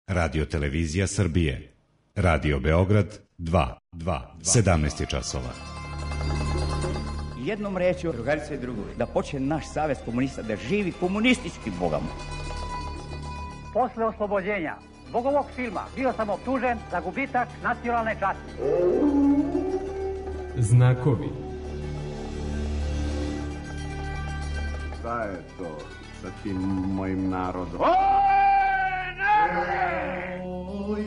Radio Televizija Srbije. Radio Beograd 2. 17 časova. Jednom rečju, drugarice i drugovi, da počne naš savez komunista da živi komunistički, Boga mu. Posle oslobođenja zbog ovog filma bio sam optužen za gubitak nacionalne časti. Znakovi. Šta je to sa tim mojim narodom? Oj,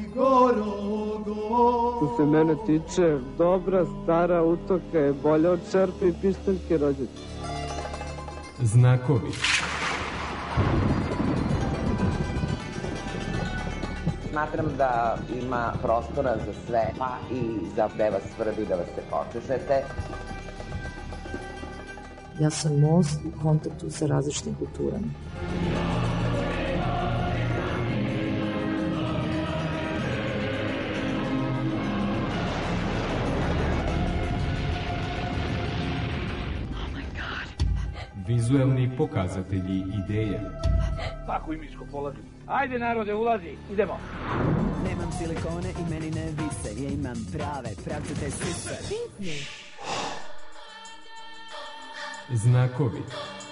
Što se mene tiče, dobra stara utoka je bolja od čerpe i pištaljke rođaka. Znakovi. Smatram da ima prostora za sve, pa i za gde vas svrbi da vas se počešete. Ja sam most u kontaktu sa različitim kulturama. Vizuelni pokazatelji ideje. Tako i miško polazi. Ajde narode, ulazi, idemo. Nemam silikone i meni ne vise, ja imam prave, pravcate sise. Znakovi.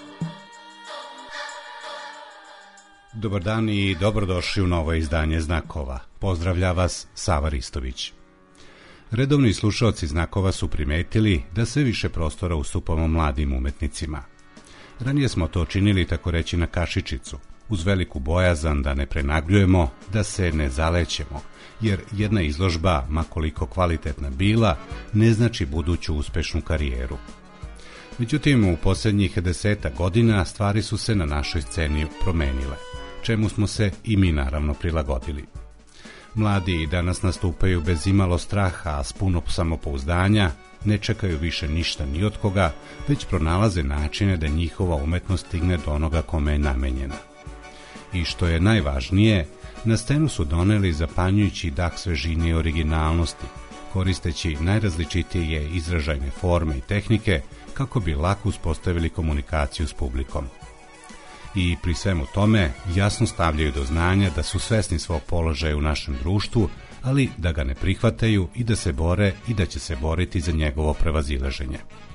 Dobar dan i dobrodošli u novo izdanje Znakova. Pozdravlja vas Sava Ristović. Redovni slušaoci Znakova su primetili da sve više prostora ustupamo mladim umetnicima. Ranije smo to činili tako reći na kašičicu, uz veliku bojazan da ne prenagljujemo, da se ne zalećemo, jer jedna izložba, ma koliko kvalitetna bila, ne znači buduću uspešnu karijeru. Međutim, u posljednjih 10 godina stvari su se na našoj sceni promenile, čemu smo se i mi naravno prilagodili. Mladi danas nastupaju bez imalo straha, a s puno samopouzdanja, ne čekaju više ništa ni od koga, već pronalaze načine da njihova umetnost stigne do onoga kome je namenjena. I što je najvažnije, na scenu su doneli zapanjujući dah svežine i originalnosti, koristeći najrazličitije izražajne forme i tehnike kako bi lako uspostavili komunikaciju s publikom. I pri svemu tome jasno stavljaju do znanja da su svesni svog položaja u našem društvu, ali da ga ne prihvataju i da se bore i da će se boriti za njegovo prevazilaženje.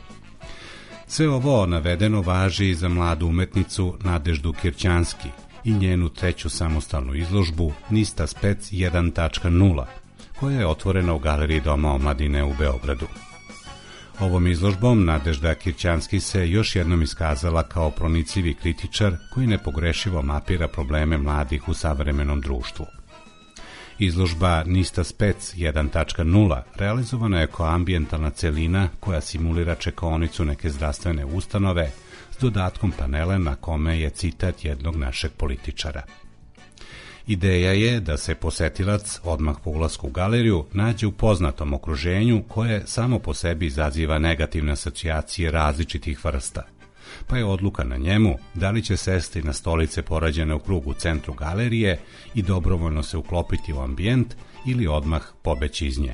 Sve ovo navedeno važi i za mladu umetnicu Nadeždu Kirćanski i njenu treću samostalnu izložbu Nista Spec 1.0, koja je otvorena u Galeriji Doma omladine u Beogradu. Ovom izložbom Nadežda Kirćanski se još jednom iskazala kao pronicljivi kritičar koji nepogrešivo mapira probleme mladih u savremenom društvu. Izložba Nista Spec 1.0 realizovana je kao ambijentalna celina koja simulira čekaonicu neke zdravstvene ustanove s dodatkom panela na kome je citat jednog našeg političara. Ideja je da se posetilac odmah po ulasku u galeriju nađe u poznatom okruženju koje samo po sebi izaziva negativne asocijacije različitih vrsta, pa je odluka na njemu da li će sesti na stolice porađene u krugu u centru galerije i dobrovoljno se uklopiti u ambijent ili odmah pobeći iz nje.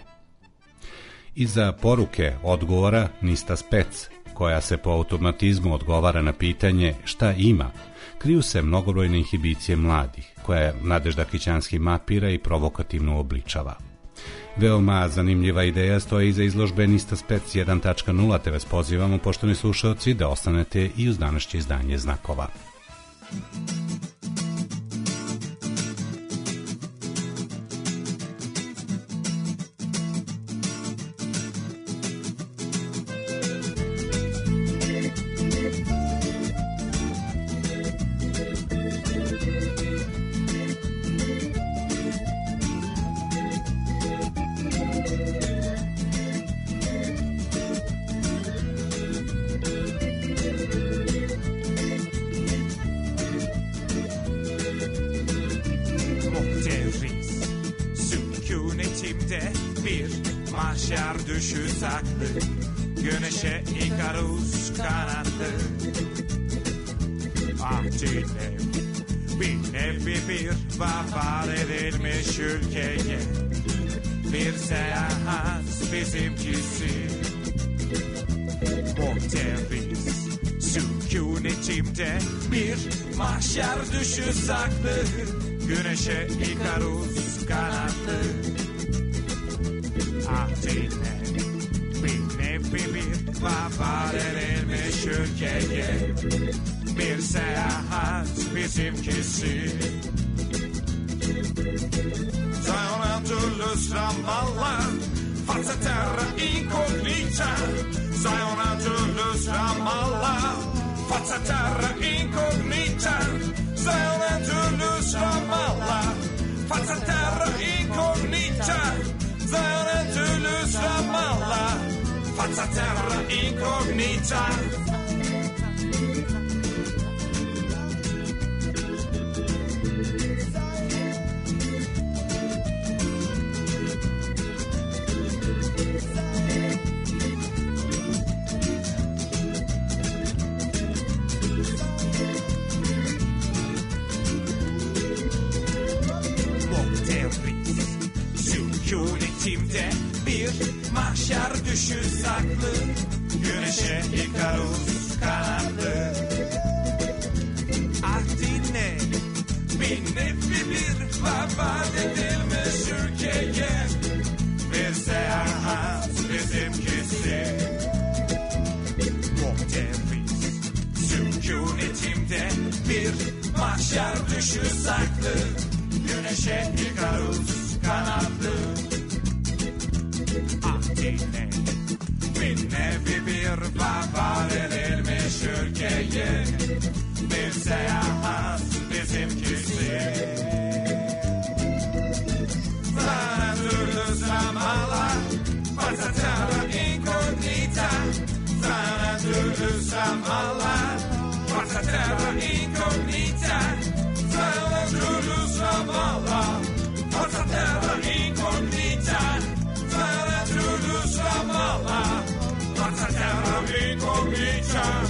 Iza poruke odgovora Nista Spec, koja se po automatizmu odgovara na pitanje šta ima, kriju se mnogobrojne inhibicije mladih, koje Nadežda Kirćanski mapira i provokativno obličava. Veoma zanimljiva ideja stoji iza izložbe Nista Spec 1.0, te vas pozivamo, poštovani slušalci, da ostanete i uz današnje izdanje Znakova. Güneşe Ikarus kanattı. Ah Cinem, bir nevi bir vefat edilmiş ülkeye. Bir seyahat bizimkisi. Muhteriz, sükunetimde bir mahşer düşü saklı. Güneşe Ikarus kanattı. Ah dinle, bir vefat edilmiş ülkeye. Bir seyahat bizimkisi. Sayona Toulouse Ramallah, forza terra incognita. Sayona Toulouse Ramallah, forza terra incognita. Sayona Toulouse Ramallah, forza terra incognita. Sayona Toulouse Ramallah, forza terra incognita. Sükunetimde bir mahşer düşü saklı. Güneşe Ikarus kanatlı. Ah dinle, bir nefi bir vefat edilmiş ülkeye. Bir seyahat bizimkisi. Muhtefiz sükunetimde bir mahşer düşü saklı. Güneşe Ikarus kanatlı. Ah dinle, bir nevi bir vefat edilmiş ülkeye. Bir seyahat bizimkisi. Sana Toulouse Ramallah, forza terra incognita. Sana Toulouse Ramallah, forza terra incognita. Sana Toulouse Ramallah, forza terra incognita. Sana Toulouse Ramallah, forza terra incognita.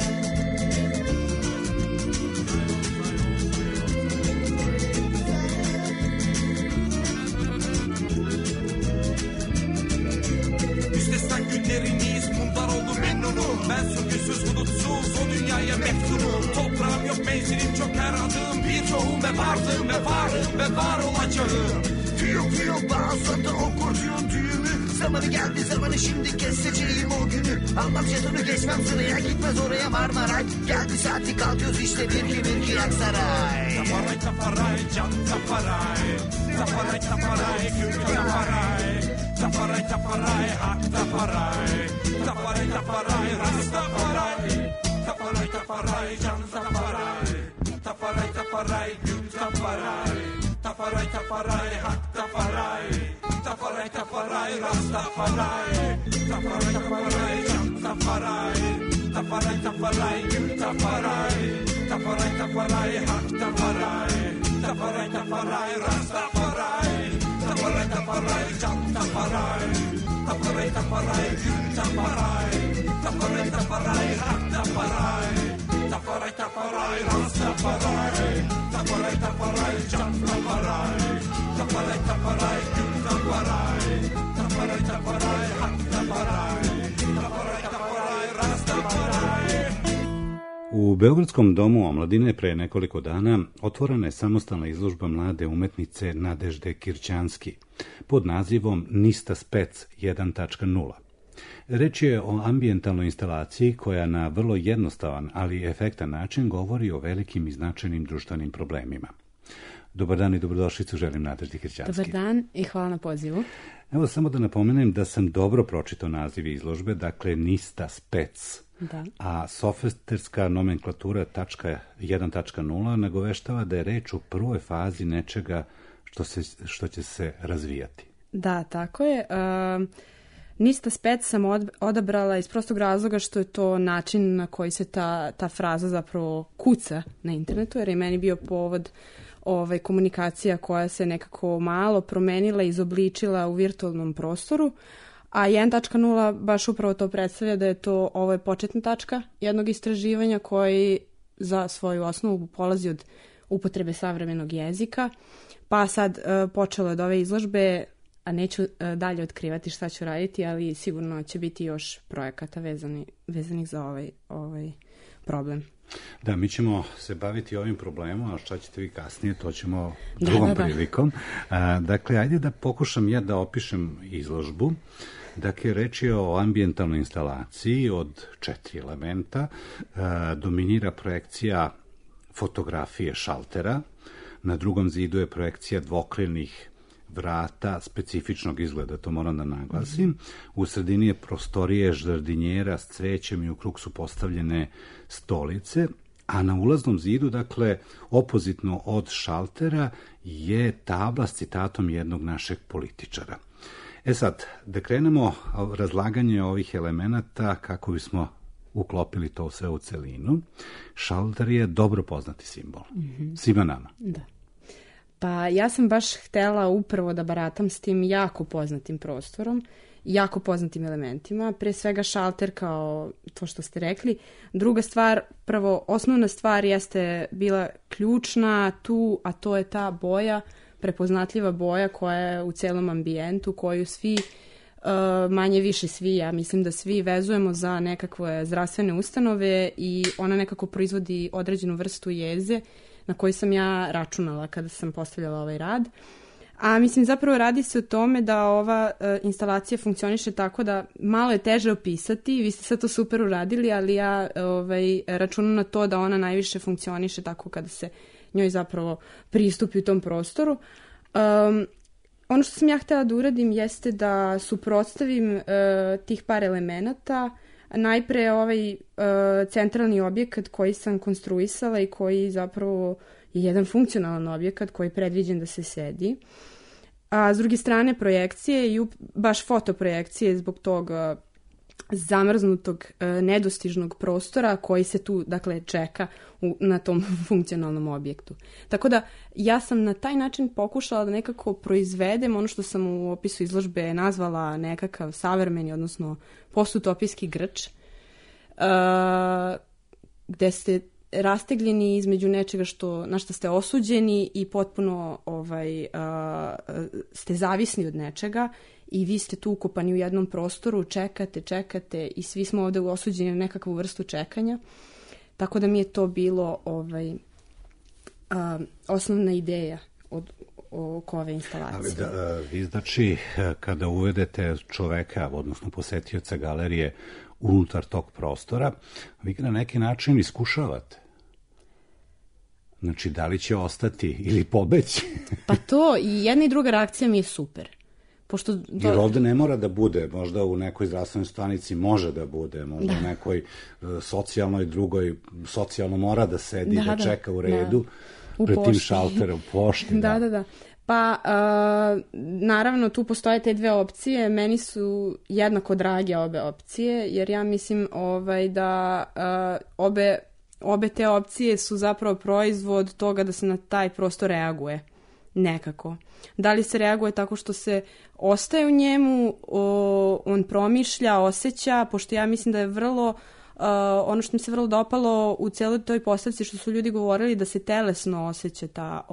Müstesna günleriniz mundar oldu memnunum. Ben sürgüsüz hulutsuz o dünyaya meftunum. Toprağım yok menzilim çok her adım bir tohum ve vardım ve varım ve var olacağım. Tüyüm bağızında okurcuyum düğümü. Zamanı geldi zamanı şimdi keseceğim o günü. Almam jetonu geçmem sıraya gitmez oraya Marmaray. Geldi saati kalkıyoruz işte bir ki Aksaray. Taparay taparay can taparay. Taparay taparay gül taparay. Taparay taparay hak taparay. Taparay taparay rast taparay. Taparay taparay can taparay. Taparay taparay gül taparay. Taparay taparay hak taparay. Taparay taparay rast taparay. Taparay taparay can taparay. Taparay taparay gül taparay. Taparay taparay hak taparay. Taparay taparay rast taparay. Taparay taparay can taparay. Taparay taparay gül taparay. Taparay taparay hak taparay. Taparay taparay rast taparay. Taparay taparay can taparay. Taparay taparay gül taparay. Taparay taparay hak taparay. Taparay taparay rast taparay. U Beogradskom domu omladine pre nekoliko dana otvorena je samostalna izložba mlade umetnice Nadežde Kirćanski pod nazivom Nista Spec 1.0. Reč je o ambijentalnoj instalaciji koja na vrlo jednostavan, ali efektan način govori o velikim i značajnim društvenim problemima. Dobar dan i dobrodošlicu želim Nadeždi Kirćanski. Dobar dan i hvala na pozivu. Evo samo da napomenem da sam dobro pročitao naziv izložbe, dakle Nista Spec. Da. A softverska nomenklatura 1.0 nagoveštava da je reč o prvoj fazi nečega što će se razvijati. Da, tako je. Nista Spec sam odabrala iz prostog razloga što je to način na koji se ta fraza zapravo kuca na internetu, jer je meni bio povod komunikacija koja se nekako malo promenila i izobličila u virtualnom prostoru, a 1.0 baš upravo to predstavlja da je to, ovo je početna tačka jednog istraživanja koji za svoju osnovu polazi od upotrebe savremenog jezika, pa sad počelo od ove izložbe, a neću dalje otkrivati šta ću raditi, ali sigurno će biti još projekata vezanih za ovaj problem. Da, mi ćemo se baviti ovim problemom, a šta ćete vi kasnije, to ćemo drugom prilikom. Dakle, ajde da pokušam ja da opišem izložbu. Dakle, reč je o ambijentalnoj instalaciji od 4 elementa. Dominira projekcija fotografije šaltera. Na drugom zidu je projekcija dvokrilnih vrata specifičnog izgleda, to moram da naglasim. U sredini je prostorije žardinjera s cvećem i u krug su postavljene stolice, a na ulaznom zidu, dakle, opozitno od šaltera, je tabla s citatom jednog našeg političara. Sad, da krenemo razlaganje ovih elemenata kako bismo uklopili to sve u celinu. Šalter je dobro poznati simbol. Svima nama. Da. Pa ja sam baš htela upravo da baratam s tim jako poznatim prostorom, jako poznatim elementima. Pre svega šalter kao to što ste rekli. Druga stvar, prvo, osnovna stvar jeste bila ključna tu, a to je ta boja, prepoznatljiva boja koja je u celom ambijentu, koju svi, manje više svi, ja mislim da svi vezujemo za nekakve zdravstvene ustanove i ona nekako proizvodi određenu vrstu jeze na koju sam ja računala kada sam postavljala ovaj rad. A mislim, zapravo radi se o tome da ova instalacija funkcioniše tako da malo je teže opisati, vi ste sve to super uradili, ali ja računam na to da ona najviše funkcioniše tako kada se njoj zapravo pristupi u tom prostoru. Ono što sam ja htjela da uradim jeste da suprotstavim tih par elemenata. Najpre ovaj centralni objekat koji sam konstruisala i koji zapravo je jedan funkcionalan objekat koji je predviđen da se sedi. A s druge strane projekcije i baš fotoprojekcije zbog tog zamrznutog nedostižnog prostora koji se tu, dakle, čeka na tom funkcionalnom objektu. Tako da ja sam na taj način pokušala da nekako proizvedem ono što sam u opisu izložbe nazvala nekakav savremeni, odnosno postutopijski grč, gde ste rastegljeni između nečega na što ste osuđeni i potpuno ste zavisni od nečega i vi ste tu ukopani u jednom prostoru, čekate i svi smo ovde osuđeni na nekakvu vrstu čekanja. Tako da mi je to bilo osnovna ideja oko ove instalacije. Vi znači kada uvedete čoveka, odnosno posetioca galerije unutar tog prostora, vi ga na neki način iskušavate. Znači, da li će ostati ili pobeći? Pa to, i jedna i druga reakcija mi je super. Jer ovde ne mora da bude, možda u nekoj zdravstvenoj stanici može da bude, možda u nekoj socijalnoj drugoj, socijalno mora da sedi, da čeka u redu, pred tim šalterom, u pošti. Da. Pa, naravno, tu postoje te dve opcije. Meni su jednako drage obe opcije, jer ja mislim da obe te opcije su zapravo proizvod toga da se na taj prostor reaguje nekako. Da li se reaguje tako što se ostaje u njemu, on promišlja, osjeća, pošto ja mislim da je vrlo, ono što mi se vrlo dopalo u cijeloj toj postavci što su ljudi govorili da se telesno osjeća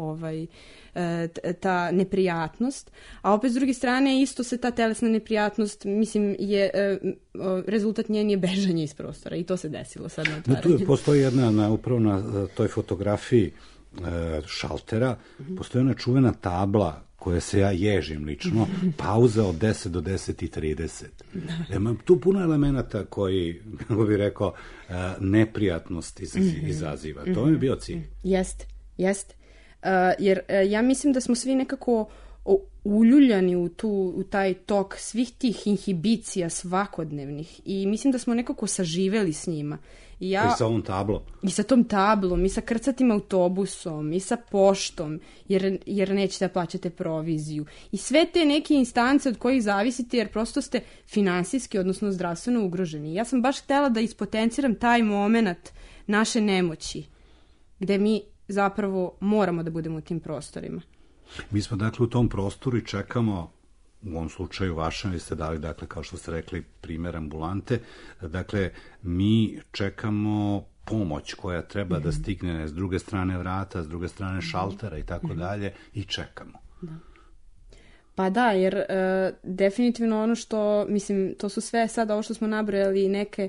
ta neprijatnost, a opet s druge strane isto se ta telesna neprijatnost, mislim, rezultat njen je bežanje iz prostora i to se desilo sad na otvaranju. Tu postoji jedna, upravo na toj fotografiji šaltera, postoji ona čuvena tabla koja se ja ježim lično, pauza od 10 do 10:30. Tu puno elemenata koji, kako bih rekao, neprijatnost izaziva. To mi je bio cilj. Jeste. Jer ja mislim da smo svi nekako uljuljani u taj tok svih tih inhibicija svakodnevnih i mislim da smo nekako saživeli s njima. I sa ovom tablom. I sa tom tablom, i sa krcatim autobusom, i sa poštom, jer nećete da plaćate proviziju. I sve te neke instance od kojih zavisite, jer prosto ste finansijski, odnosno zdravstveno ugroženi. Ja sam baš htjela da ispotenciram taj moment naše nemoći, gde mi zapravo moramo da budemo u tim prostorima. Mi smo dakle u tom prostoru i čekamo, u ovom slučaju vašem, vi ste dali, dakle, kao što ste rekli, primjer ambulante, dakle, mi čekamo pomoć koja treba da stigne s druge strane vrata, s druge strane šaltera i tako dalje i čekamo. Pa da, jer definitivno ono što, mislim, to su sve sad ovo što smo nabrojali neke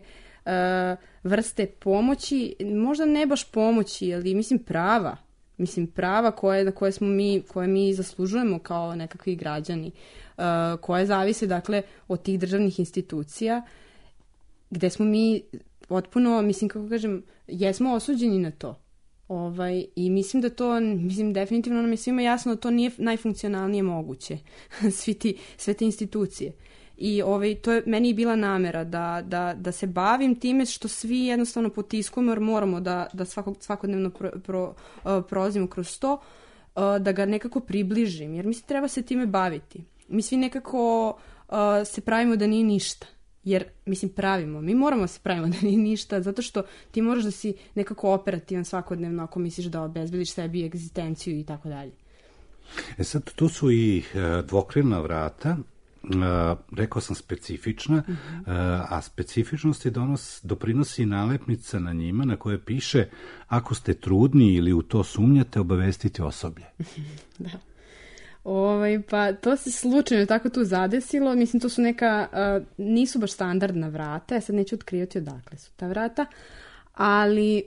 vrste pomoći, možda ne baš pomoći, ali mislim prava koje mi zaslužujemo kao nekakvi građani, koje zavise dakle od tih državnih institucija, gde smo mi potpuno, mislim kako kažem, jesmo osuđeni na to. I mislim da to, definitivno nam je svima jasno da to nije najfunkcionalnije moguće, sve te institucije. I to je meni bila namera da se bavim time što svi jednostavno potiskujemo, jer moramo da svakodnevno prolazimo kroz to, da ga nekako približim, jer mislim treba se time baviti. Mi svi nekako se pravimo da nije ništa. Jer, mi moramo se pravimo da nije ništa, zato što ti moraš da si nekako operativan svakodnevno ako misliš da obezbediš sebi egzistenciju i tako dalje. Sad, tu su i dvokrilna vrata, rekao sam specifična, a specifičnosti doprinosi nalepnica na njima na koje piše ako ste trudni ili u to sumnjate, obavestite osoblje. Da. Pa to se slučajno tako tu zadesilo, mislim to su neka, nisu baš standardna vrata, ja sad neću otkrivati odakle su ta vrata, ali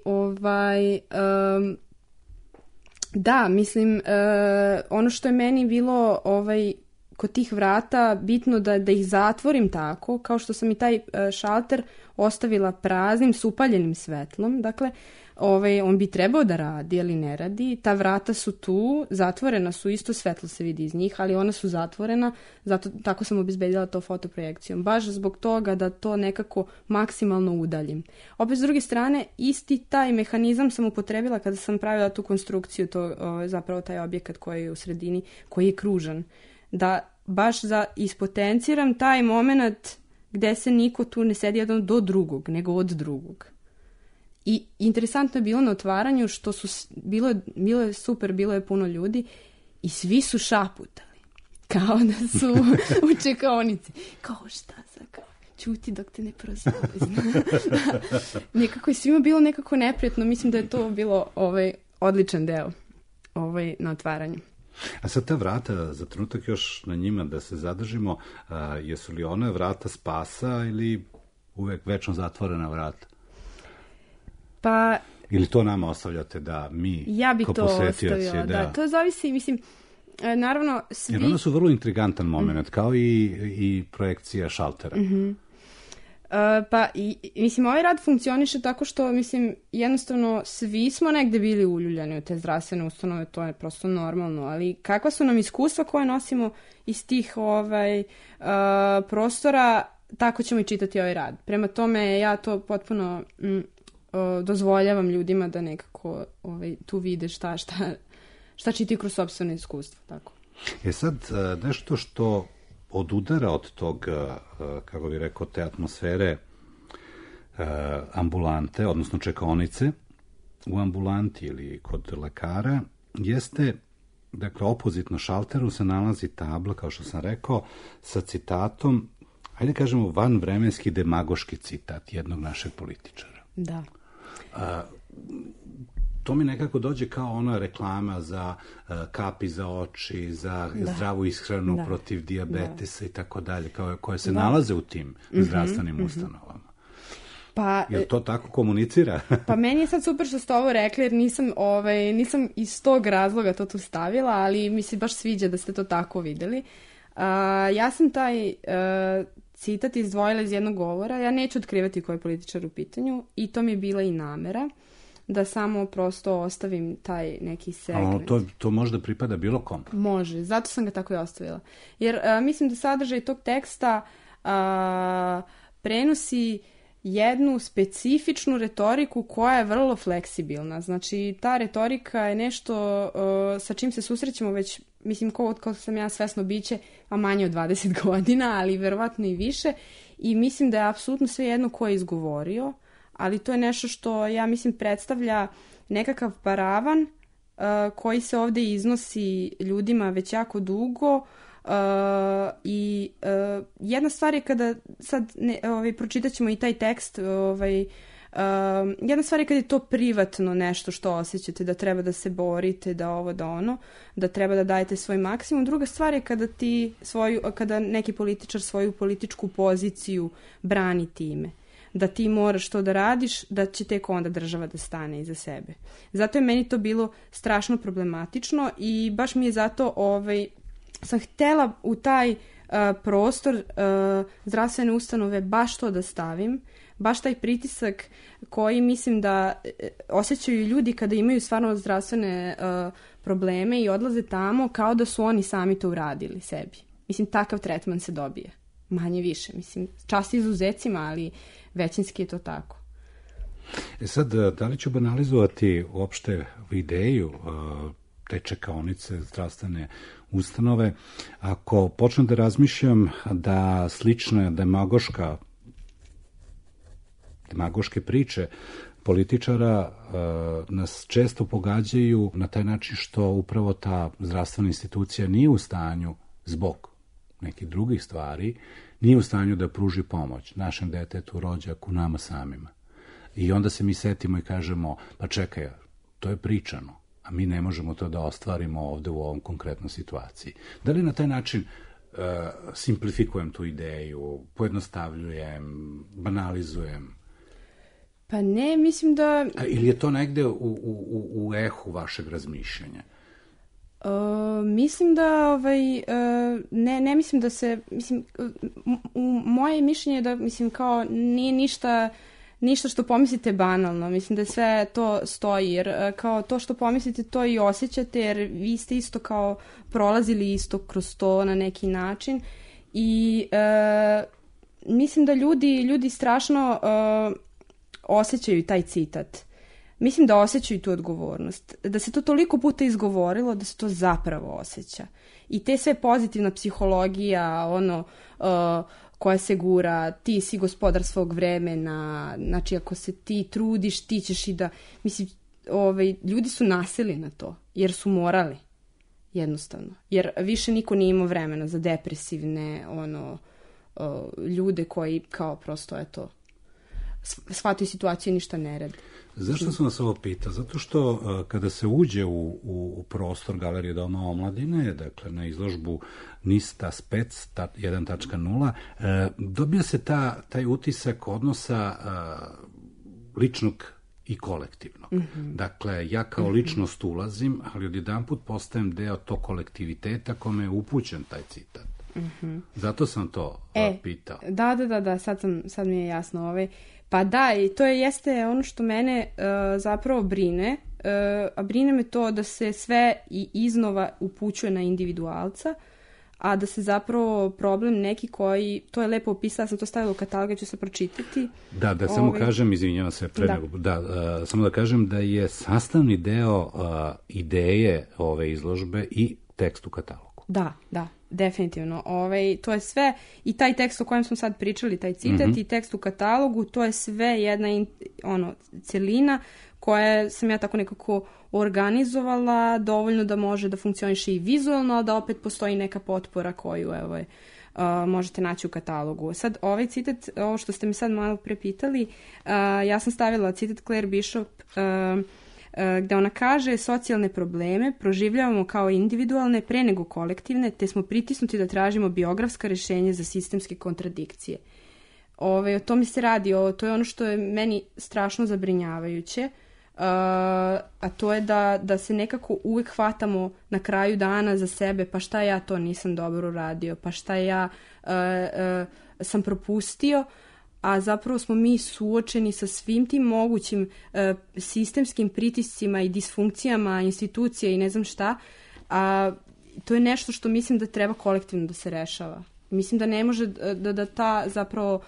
da, mislim, ono što je meni bilo kod tih vrata bitno da ih zatvorim tako, kao što sam i taj šalter ostavila praznim, s upaljenim svetlom, dakle, on bi trebao da radi, ali ne radi. Ta vrata su tu, zatvorena su, isto svetlo se vidi iz njih, ali ona su zatvorena, tako sam obezbedila to fotoprojekcijom. Baš zbog toga da to nekako maksimalno udaljim. Opet s druge strane, isti taj mehanizam sam upotrebila kada sam pravila tu konstrukciju, zapravo taj objekat koji je u sredini, koji je kružan. Da baš ispotenciram taj moment gde se niko tu ne sedi jedan do drugog, nego od drugog. I interesantno je bilo na otvaranju što bilo je super, bilo je puno ljudi i svi su šaputali. Kao da su u čekaonici. Kao šta sad, kao ćuti dok te ne prozove. Nekako je svima bilo nekako neprijatno. Mislim da je to bilo odličan deo na otvaranju. A sad ta vrata, za trenutak još na njima da se zadržimo, jesu li one vrata spasa ili uvek večno zatvorena vrata? Pa... Ili to nama ostavljate da mi ja bi kao to ostavila, da. To zavisi, mislim, naravno svi... Jer one su vrlo intrigantan moment, kao i projekcija šaltera. Pa, mislim, ovaj rad funkcioniše tako što, mislim, jednostavno svi smo negde bili uljuljani u te zdravstvene ustanove, to je prosto normalno, ali kakva su nam iskustva koje nosimo iz tih prostora, tako ćemo i čitati ovaj rad. Prema tome, ja to potpuno dozvoljavam ljudima da nekako tu vide šta čitaju kroz sopstveno iskustvo. Tako. Sad, nešto što odudara od tog, kako bih rekao, te atmosfere ambulante, odnosno čekaonice u ambulanti ili kod lekara, jeste, dakle, opozitno šalteru se nalazi tabla, kao što sam rekao, sa citatom, ajde kažemo, vanvremenski demagoški citat jednog našeg političara. Da. To mi nekako dođe kao ona reklama za kapi za oči, za zdravu ishranu protiv dijabetesa i tako dalje, koje se nalaze u tim zdravstvenim ustanovama. Pa, jel to tako komunicira? Pa meni je sad super što ste ovo rekli, jer nisam iz tog razloga to tu stavila, ali mi se baš sviđa da ste to tako videli. Ja sam taj citat izdvojila iz jednog govora, ja neću otkrivati koji je političar u pitanju i to mi je bila i namera, da samo prosto ostavim taj neki segment. To možda pripada bilo kom? Može, zato sam ga tako i ostavila. Jer mislim da sadržaj tog teksta prenosi jednu specifičnu retoriku koja je vrlo fleksibilna. Znači, ta retorika je nešto sa čim se susrećemo već, mislim, kao sam ja svesno biće, a manje od 20 godina, ali verovatno i više. I mislim da je apsolutno sve jedno ko je izgovorio, ali to je nešto što, ja mislim, predstavlja nekakav paravan koji se ovdje iznosi ljudima već jako dugo. I jedna stvar je kada sad pročitat ćemo i taj tekst, jedna stvar je kada je to privatno nešto što osjećate, da treba da se borite, da ovo, da ono, da treba da dajete svoj maksimum. Druga stvar je kada neki političar svoju političku poziciju brani time. da ti moraš to da radiš, da će tek onda država da stane iza sebe. Zato je meni to bilo strašno problematično i baš mi je zato sam htjela u taj prostor zdravstvene ustanove baš to da stavim, baš taj pritisak koji mislim da osjećaju ljudi kada imaju stvarno zdravstvene probleme i odlaze tamo kao da su oni sami to uradili sebi. Mislim, takav tretman se dobije. Manje više. Mislim, čast izuzecima, ali većinski je to tako. Sad, da li ću banalizovati uopšte ideju te čekaonice zdravstvene ustanove? Ako počnem da razmišljam da slične demagoške priče političara nas često pogađaju na taj način što upravo ta zdravstvena institucija nije u stanju, zbog nekih drugih stvari, nije u stanju da pruži pomoć našem detetu, rođaku, nama samima. I onda se mi setimo i kažemo, pa čekaj, to je pričano, a mi ne možemo to da ostvarimo ovde u ovom konkretnoj situaciji. Da li na taj način simplifikujem tu ideju, pojednostavljujem, banalizujem? Pa ne, mislim da... Ili je to negde u ehu vašeg razmišljanja? Mislim da ne mislim da se, mislim, moje mišljenje je da, mislim, kao nije ništa što pomislite banalno, mislim da sve to stoji, jer kao to što pomislite to i osjećate, jer vi ste isto kao prolazili isto kroz to na neki način i mislim da ljudi strašno osjećaju taj citat. Mislim da osjećaju tu odgovornost. Da se to toliko puta izgovorilo da se to zapravo osjeća. I te sve pozitivna psihologija, koja se gura, ti si gospodar svog vremena, znači ako se ti trudiš, ti ćeš i da... Mislim, ljudi su nasili na to, jer su morali, jednostavno. Jer više niko nije imao vremena za depresivne, ljude koji kao prosto, eto, shvataju situaciju i ništa ne radi. Zašto sam vas ovo pitao? Zato što kada se uđe u prostor Galerije Doma omladine, dakle na izložbu Nista Spec 1.0, dobija se taj utisak odnosa ličnog i kolektivnog. Mm-hmm. Dakle, ja kao ličnost ulazim, ali odjedanput postajem deo tog kolektiviteta kome je upućen taj citat. Mm-hmm. Zato sam to pitao. Da, sad mi je jasno. Pa da, i to jeste ono što mene zapravo brine, a brine me to da se sve i iznova upućuje na individualca, a da se zapravo problem neki koji, to je lepo opisala, sam to stavila u katalog, ću se pročitati. Da, samo kažem, izvinjavam se, samo da kažem da je sastavni deo ideje ove izložbe i tekst u katalogu. Da, definitivno. To je sve, i taj tekst o kojem smo sad pričali, taj citat, i tekst u katalogu, to je sve jedna celina koja sam ja tako nekako organizovala dovoljno da može da funkcioniše i vizualno, ali da opet postoji neka potpora koju možete naći u katalogu. Sad, ovaj citat, ovo što ste mi sad malo prepitali, ja sam stavila citat Claire Bishop, gde ona kaže: socijalne probleme proživljavamo kao individualne pre nego kolektivne, te smo pritisnuti da tražimo biografska rešenja za sistemske kontradikcije. O tome se radi, to je ono što je meni strašno zabrinjavajuće, a to je da se nekako uvek hvatamo na kraju dana za sebe, pa šta ja to nisam dobro uradio, pa šta ja sam propustio, a zapravo smo mi suočeni sa svim tim mogućim sistemskim pritiscima i disfunkcijama institucija i ne znam šta, a to je nešto što mislim da treba kolektivno da se rešava. Mislim da ne može da ta zapravo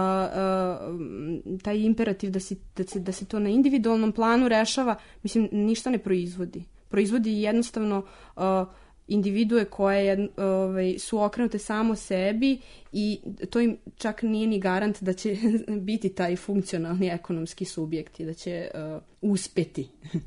taj imperativ da se to na individualnom planu rešava, mislim, ništa ne proizvodi. Proizvodi jednostavno individue koje su okrenute samo sebi i to im čak nije ni garant da će biti taj funkcionalni ekonomski subjekt i da će uspeti.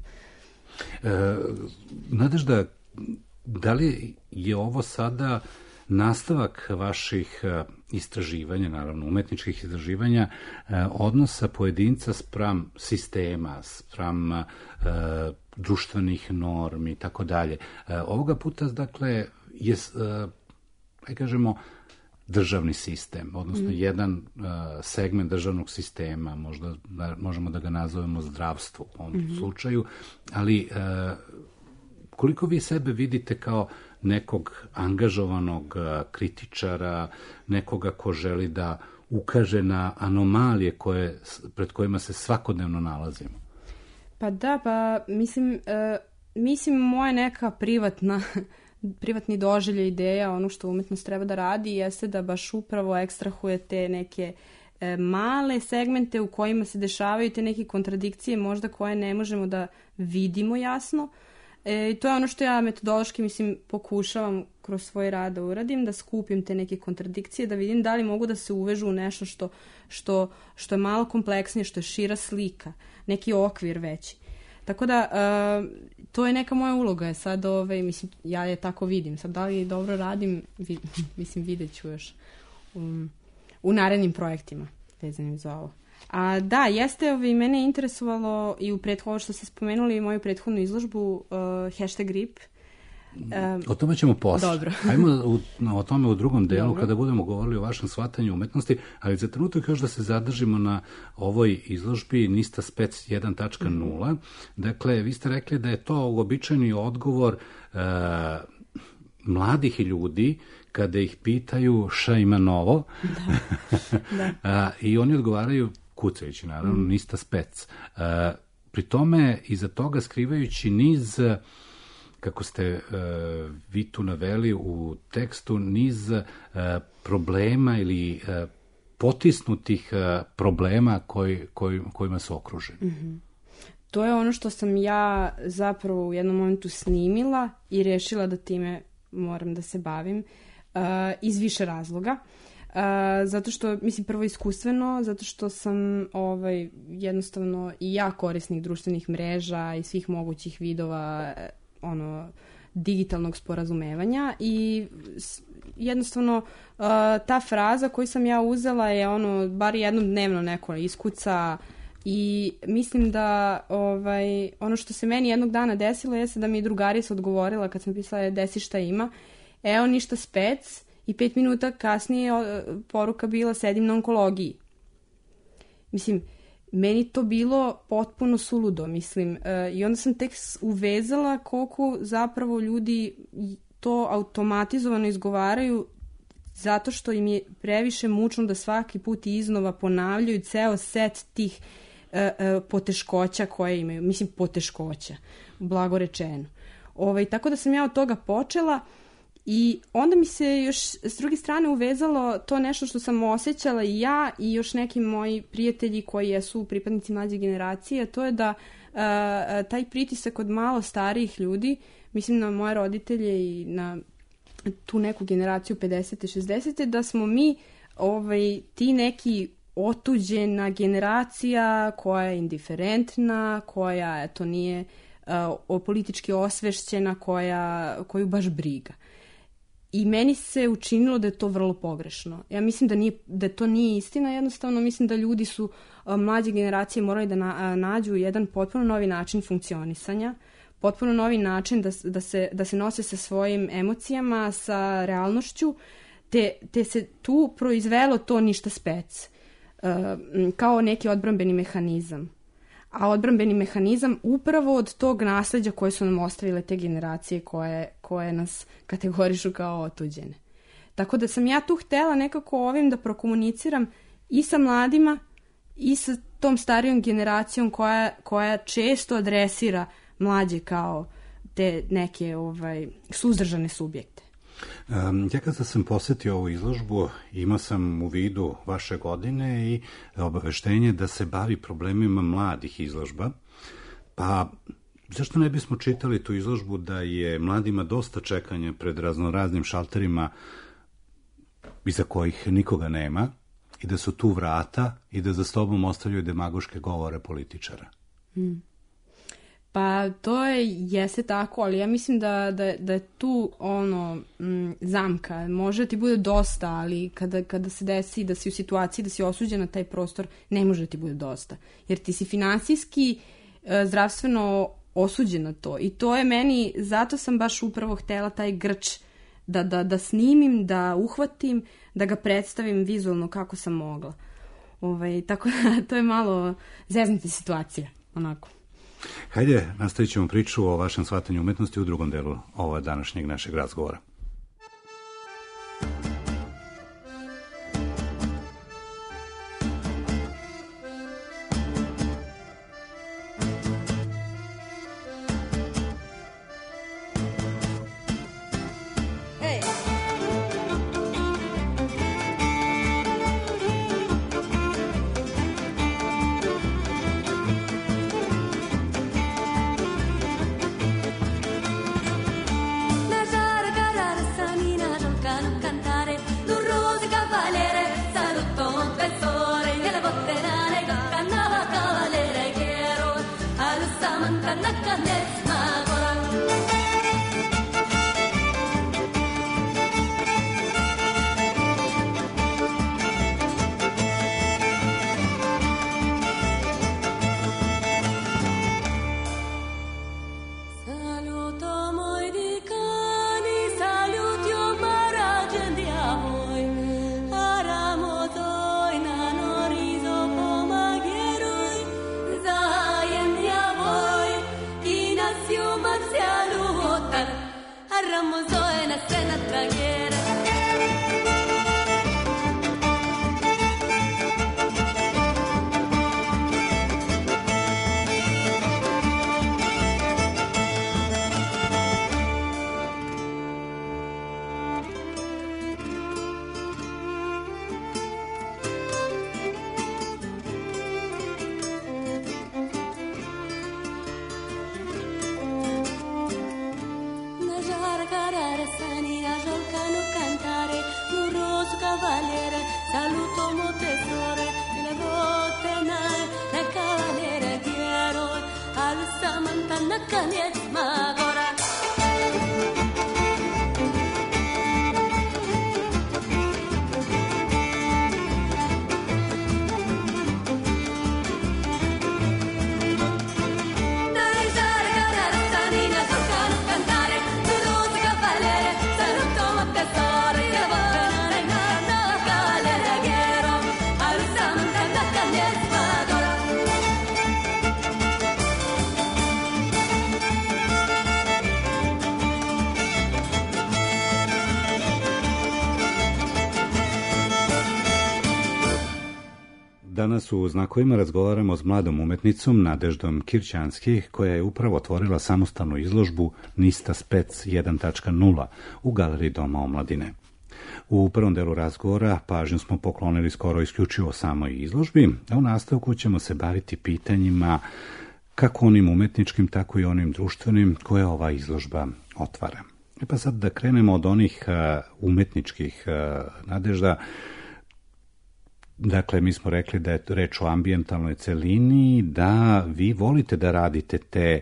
Nadežda, da li je ovo sada nastavak vaših istraživanja, naravno umetničkih istraživanja, odnosa pojedinca spram sistema, spram društvenih normi i tako dalje? Ovoga puta, dakle, je, kažemo, državni sistem, odnosno jedan segment državnog sistema, možda možemo da ga nazovemo zdravstvo u ovom slučaju, ali koliko vi sebe vidite kao nekog angažovanog kritičara, nekoga ko želi da ukaže na anomalije pred kojima se svakodnevno nalazimo? Pa da, mislim moja neka privatni doživljaj ideja, ono što umetnost treba da radi, jeste da baš upravo ekstrahuje te neke male segmente u kojima se dešavaju te neke kontradikcije, možda koje ne možemo da vidimo jasno. I to je ono što ja metodološki, pokušavam kroz svoj rad da uradim, da skupim te neke kontradikcije, da vidim da li mogu da se uvežu u nešto što je malo kompleksnije, što je šira slika, neki okvir veći. Tako da, to je neka moja uloga. Sad, ja je tako vidim. Sad, da li dobro radim, vidjet ću još u narednim projektima vezanim za ovo. A da, jeste, mene je interesovalo i u prethodno što ste spomenuli moju prethodnu izložbu #RIP. O tome ćemo posle. Dobro. Ajmo o tome u drugom delu. Dobro. Kada budemo govorili o vašem shvatanju umetnosti, ali za trenutak još da se zadržimo na ovoj izložbi Nista Spec 1.0. Dakle, vi ste rekli da je to uobičajeni odgovor mladih ljudi kada ih pitaju šta ima novo. Da. I oni odgovaraju kucajući, naravno, Nista Spec. Pri tome, iza toga skrivajući niz, kako ste vi tu naveli u tekstu, niz problema ili potisnutih problema kojima su okruženi. To je ono što sam ja zapravo u jednom momentu snimila i rešila da time moram da se bavim iz više razloga. Zato što, prvo iskustveno, zato što sam jednostavno i ja korisnik društvenih mreža i svih mogućih vidova digitalnog sporazumevanja i jednostavno ta fraza koju sam ja uzela je bar jednom dnevno neko iskuca i mislim da ono što se meni jednog dana desilo jeste da mi je drugarica odgovorila kad sam pisala desi šta ima, evo ništa spec, i 5 minuta kasnije poruka bila sedim na onkologiji. Meni to bilo potpuno suludo, i onda sam tek uvezala koliko zapravo ljudi to automatizovano izgovaraju zato što im je previše mučno da svaki put iznova ponavljaju ceo set tih poteškoća koje imaju. Poteškoća, blago rečeno. Tako da sam ja od toga počela i onda mi se još s druge strane uvezalo to nešto što sam osjećala i ja i još neki moji prijatelji koji jesu pripadnici mlađe generacije, to je da taj pritisak od malo starijih ljudi, mislim na moje roditelje i na tu neku generaciju 50. 60. da smo mi ti neki otuđena generacija koja je indiferentna, koja nije politički osvešćena, koju baš briga. I meni se učinilo da je to vrlo pogrešno. Ja mislim da to nije istina, jednostavno mislim da ljudi su, mlađe generacije morali da nađu jedan potpuno novi način funkcionisanja, potpuno novi način da se nose sa svojim emocijama, sa realnošću, te se tu proizvelo to ništa spec, kao neki odbrambeni mehanizam. A odbrambeni mehanizam upravo od tog nasleđa koje su nam ostavile te generacije koje nas kategorišu kao otuđene. Tako da sam ja tu htela nekako ovim da prokomuniciram i sa mladima i sa tom starijom generacijom koja često adresira mlađe kao te neke suzdržane subjekte. Ja kada sam posetio ovu izložbu, imao sam u vidu vaše godine i obaveštenje da se bavi problemima mladih izložba, pa zašto ne bismo čitali tu izložbu da je mladima dosta čekanja pred raznoraznim šalterima iza kojih nikoga nema i da su tu vrata i da za sobom ostavljaju demagoške govore političara. Pa to jeste tako, ali ja mislim da je tu zamka. Može ti bude dosta, ali kada se desi da si u situaciji da si osuđen na taj prostor, ne može ti bude dosta. Jer ti si finansijski, zdravstveno osuđen na to. I to je meni, zato sam baš upravo htela taj grč da snimim, da uhvatim, da ga predstavim vizualno kako sam mogla. Tako da to je malo zeznuta situacija, onako. Hajde, nastavit ćemo priču o vašem shvatanju umetnosti u drugom delu ovog današnjeg našeg razgovora. Danas u Znakovima razgovaramo s mladom umetnicom Nadeždom Kirćanski, koja je upravo otvorila samostalnu izložbu Nista Spec 1.0 u Galeriji Doma omladine. U prvom delu razgovora pažnju smo poklonili skoro isključivo samoj izložbi, a u nastavku ćemo se baviti pitanjima kako onim umetničkim, tako i onim društvenim koje ova izložba otvara. Pa sad da krenemo od onih umetničkih, Nadežda. Dakle, mi smo rekli da je reč o ambijentalnoj celini, da vi volite da radite te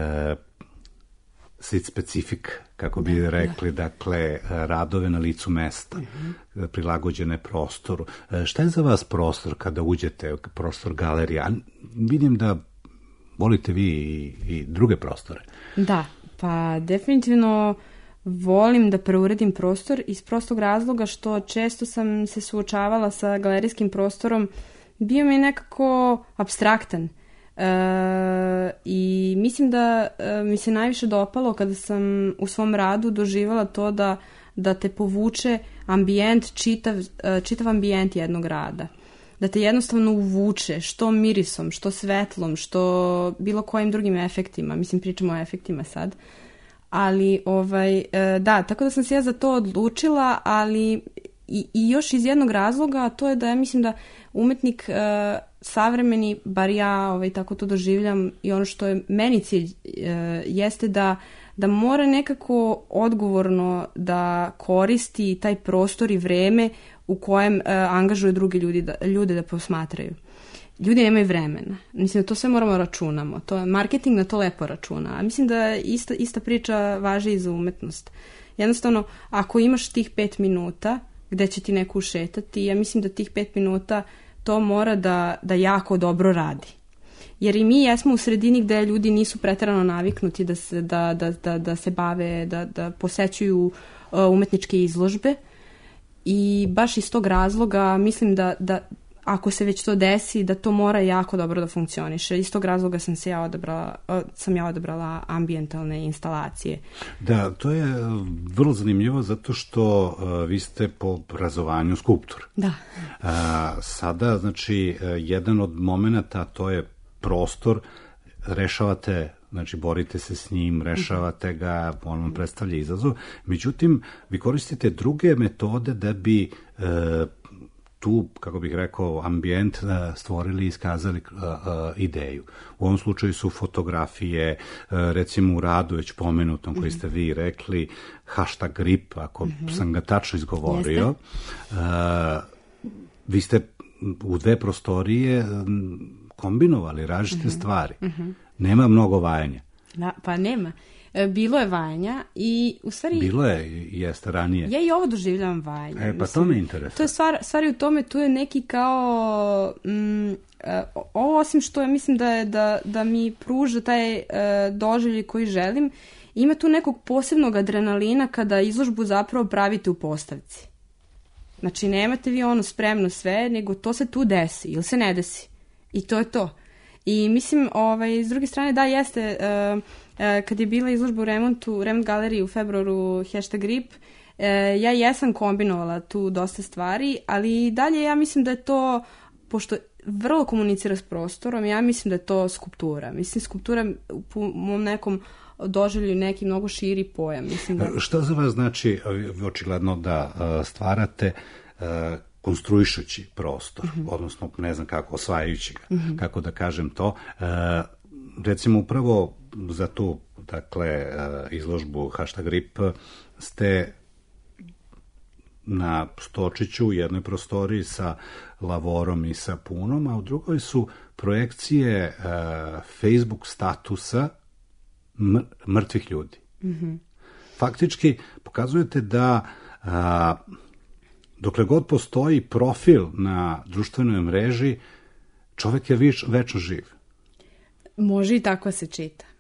sit specifik, kako bi rekli, dakle, radove na licu mesta, prilagođene prostoru. Šta je za vas prostor kada uđete u prostor galerije? Vidim da volite vi i druge prostore. Da, pa definitivno volim da preuredim prostor iz prostog razloga što često sam se suočavala sa galerijskim prostorom, bio mi je nekako apstraktan. I mislim da mi se najviše dopalo kada sam u svom radu doživala to da te povuče ambijent, čitav ambijent jednog rada. Da te jednostavno uvuče što mirisom, što svetlom, što bilo kojim drugim efektima. Mislim, pričamo o efektima sad. Ali, da, tako da sam se ja za to odlučila, ali i još iz jednog razloga, a to je da ja mislim da umetnik savremeni, bar ja tako to doživljam, i ono što je meni cilj jeste da mora nekako odgovorno da koristi taj prostor i vreme u kojem angažuje druge ljude da posmatraju. Ljudi nemaju vremena. Mislim da to sve moramo računamo. Marketing na to lepo računa. A mislim da ista priča važi i za umetnost. Jednostavno, ako imaš tih 5 minuta gde će ti neko ušetati, ja mislim da tih 5 minuta to mora da jako dobro radi. Jer i mi jesmo u sredini gde ljudi nisu preterano naviknuti da se bave, da posećuju umetničke izložbe i baš iz tog razloga mislim da ako se već to desi, da to mora jako dobro da funkcioniše. Iz tog razloga sam ja odabrala ambijentalne instalacije. Da, to je vrlo zanimljivo zato što vi ste po obrazovanju skulptor. Da. Sada, znači, jedan od momenata, to je prostor, rešavate, znači borite se s njim, rešavate ga, on vam predstavlja izazov. Međutim, vi koristite druge metode da bi tu, kako bih rekao, ambijent stvorili i iskazali ideju. U ovom slučaju su fotografije, recimo u radu već pomenutom koji ste vi rekli, #RIP, ako sam ga tačno izgovorio. Vi ste u 2 prostorije kombinovali različite stvari. Nema mnogo vajanja. Da, pa nema. Bilo je vajanja i u stvari... Bilo je, jeste ranije. Ja i ovo doživljavam vajanje. Pa to me interesuje. To je stvari u tome, tu je neki kao... ovo osim što ja mislim da mi pruža taj doživljaj koji želim, ima tu nekog posebnog adrenalina kada izložbu zapravo pravite u postavci. Znači, nemate vi ono spremno sve, nego to se tu desi ili se ne desi. I to je to. I mislim, s druge strane, da, jeste, kad je bila izložba u Remont galeriji u februaru #RIP, ja jesam kombinovala tu dosta stvari, ali dalje ja mislim da je to, pošto vrlo komunicira s prostorom, ja mislim da je to skulptura. Mislim, skulptura u mom nekom doživlju neki mnogo širi pojam. Mislim da... Šta za vas znači, očigledno da stvarate konstruišući prostor, odnosno ne znam kako, osvajajući ga, kako da kažem to. Recimo upravo za tu, dakle, izložbu #RIP ste na Stočiću u jednoj prostoriji sa lavorom i sa punom, a u drugoj su projekcije Facebook statusa mrtvih ljudi. Faktički pokazujete da dokle god postoji profil na društvenoj mreži, čovek je večno živ. Može i tako se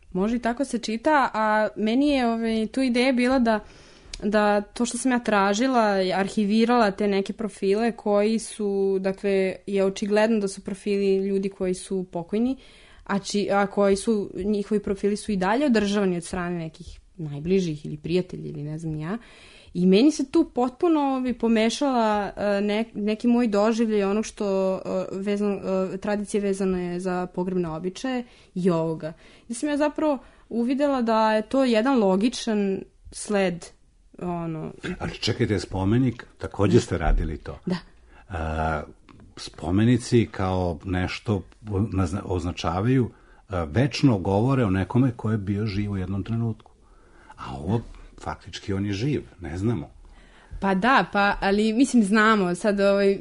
čita. A meni je tu ideja bila da to što sam ja tražila, arhivirala te neke profile koji su, dakle, je očigledno da su profili ljudi koji su pokojni, a koji su, njihovi profili su i dalje održavani od strane nekih najbližih ili prijatelji ili ne znam ja. I meni se tu potpuno pomešala neki moj doživljaj onog što tradicije vezane za pogrebne običaje i ovoga. I sam ja zapravo uvidela da je to jedan logičan sled. Ali čekajte, spomenik, također ste radili to. Da. Spomenici kao nešto označavaju, večno govore o nekome ko je bio živ u jednom trenutku. A ovo faktički on je živ, ne znamo. Pa da, ali mislim znamo, sad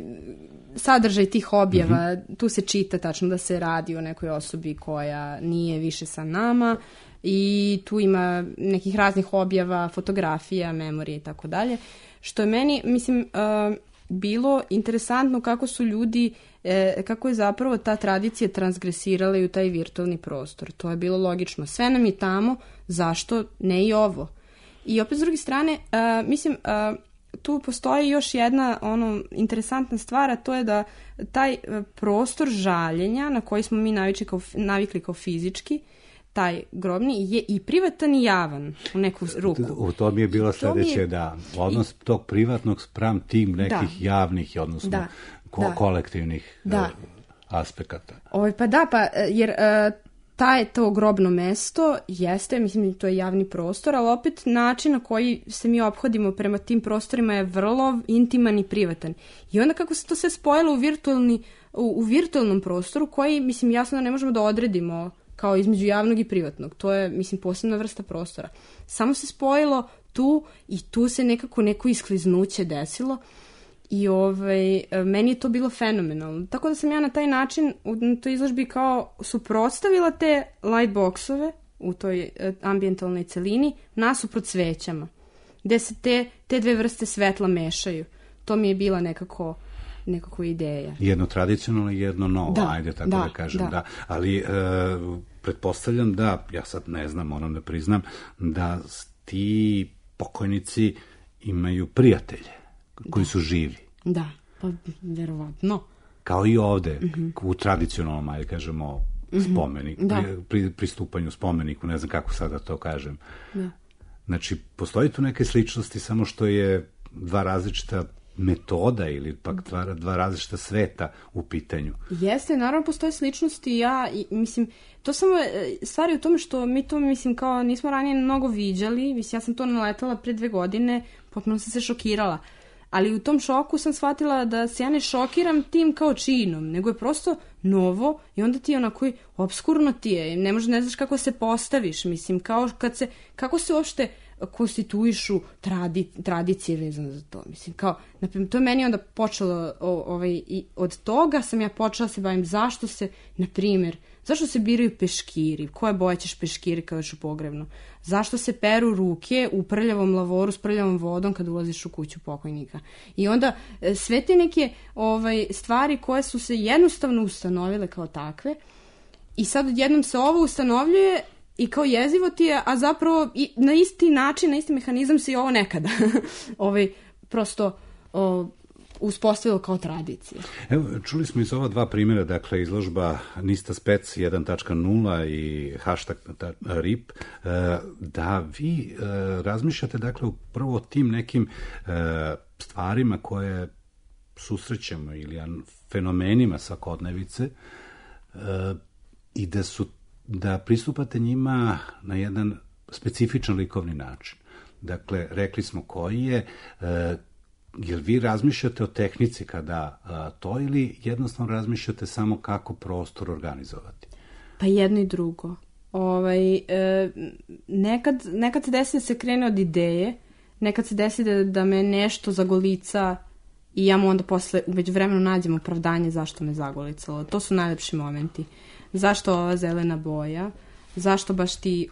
sadržaj tih objava, tu se čita tačno da se radi o nekoj osobi koja nije više sa nama i tu ima nekih raznih objava, fotografija, memorije i tako dalje, što je meni, mislim, bilo interesantno kako su ljudi, kako je zapravo ta tradicija transgresirala i u taj virtualni prostor. To je bilo logično. Sve nam je tamo, zašto ne i ovo? I opet s druge strane, mislim, tu postoji još jedna interesantna stvar, a to je da taj prostor žaljenja na koji smo mi navikli kao fizički, taj grobni, je i privatan i javan u neku ruku. U to mi je bilo sljedeće, da, odnos tog privatnog spram tim nekih javnih, odnosno kolektivnih aspekata. Jer to grobno mesto jeste, mislim, to je javni prostor, ali opet način na koji se mi ophodimo prema tim prostorima je vrlo intiman i privatan. I onda kako se to sve spojilo u virtualnom prostoru koji, mislim, jasno ne možemo da odredimo kao između javnog i privatnog. To je, mislim, posebna vrsta prostora. Samo se spojilo tu i tu se neko iskliznuće desilo i meni je to bilo fenomenalno. Tako da sam ja na taj način na toj izložbi kao suprotstavila te lightboxove u toj ambijentalnoj celini nasuprot svećama, gde se te dve vrste svetla mešaju. To mi je bila nekako ideja. Jedno tradicionalno i jedno novo, ajde tako da kažem. Da. Ali pretpostavljam da, ja sad ne znam, moram da priznam, da ti pokojnici imaju prijatelje koji su živi. Da, pa verovatno. Kao i ovde, u tradicionalnom, ajde kažemo, spomenik, pri stupanju spomeniku, ne znam kako sada to kažem. Da. Znači, postoji tu neke sličnosti, samo što je dva različita metoda ili pak dva različita sveta u pitanju. Jeste, naravno postoje sličnosti mislim, to samo stvari u tome što mi to, mislim, kao nismo ranije mnogo viđali, mislim, ja sam to naletala pre 2 godine, potpuno sam se šokirala, ali u tom šoku sam shvatila da se ja ne šokiram tim kao činom, nego je prosto novo i onda ti je onako obskurno ti je, ne znaš kako se postaviš, mislim, kao kako se uopšte konstituišu tradicije vezane za to. Mislim, kao, naprimjer, to je meni onda počelo, i od toga sam ja počela se bavim zašto se biraju peškiri, koje boje ćeš peškiri kada ćeš u pogrebno, zašto se peru ruke u prljavom lavoru s prljavom vodom kad ulaziš u kuću pokojnika. I onda sve te neke stvari koje su se jednostavno ustanovile kao takve i sad odjednom se ovo ustanovljuje i kao jezivo ti je, a zapravo i na isti način, na isti mehanizam se i ovo nekada prosto uspostavilo kao tradicija. Evo, čuli smo iz ova 2 primjera, dakle, izložba Nista Spec 1.0 i hashtag RIP, da vi razmišljate, dakle, upravo o tim nekim stvarima koje susrećemo ili fenomenima svakodnevice i da pristupate njima na jedan specifičan likovni način. Dakle, rekli smo koji je, jel vi razmišljate o tehnici kada to ili jednostavno razmišljate samo kako prostor organizovati? Pa jedno i drugo. Nekad se desi da se krene od ideje, nekad se desi da me nešto zagolica i ja mu onda posle u međuvremenu nađem opravdanje zašto me zagolicalo. To su najlepši momenti. Zašto ova zelena boja? Zašto baš ti